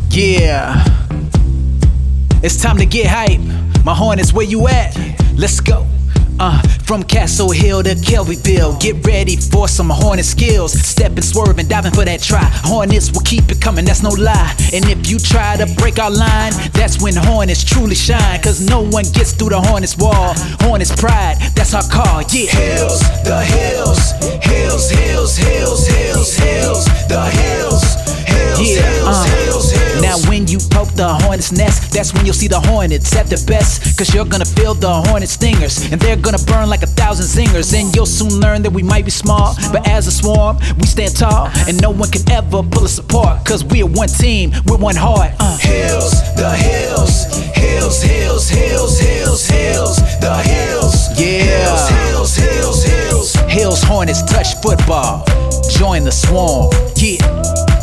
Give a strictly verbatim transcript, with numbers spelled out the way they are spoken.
Yeah, it's time to get hype. My Hornets, where you at? Let's go. Uh, from Castle Hill to Kelbyville, get ready for some Hornet skills. Stepping, swerving, diving for that try. Hornets will keep it coming, that's no lie. And if you try to break our line, that's when Hornets truly shine. Cause no one gets through the Hornets wall. Hornets pride, that's our call, yeah. Hills, the hills, hills, hills, hills, hills, hills, the hills, hills, Yeah, hills, uh, hills, hills. Now when you poke the Hornet's nest, that's when you'll see the Hornets at their best. Cause you're gonna feel the Hornet stingers, and they're gonna burn like a thousand zingers. And you'll soon learn that we might be small, but as a swarm, we stand tall. And no one can ever pull us apart, cause we are one team, we're one heart. uh. Hills, the hills, hills, hills, hills, hills, hills, the hills, Yeah. hills, hills, hills, hills. Hills Hornets touch football, join the swarm, yeah.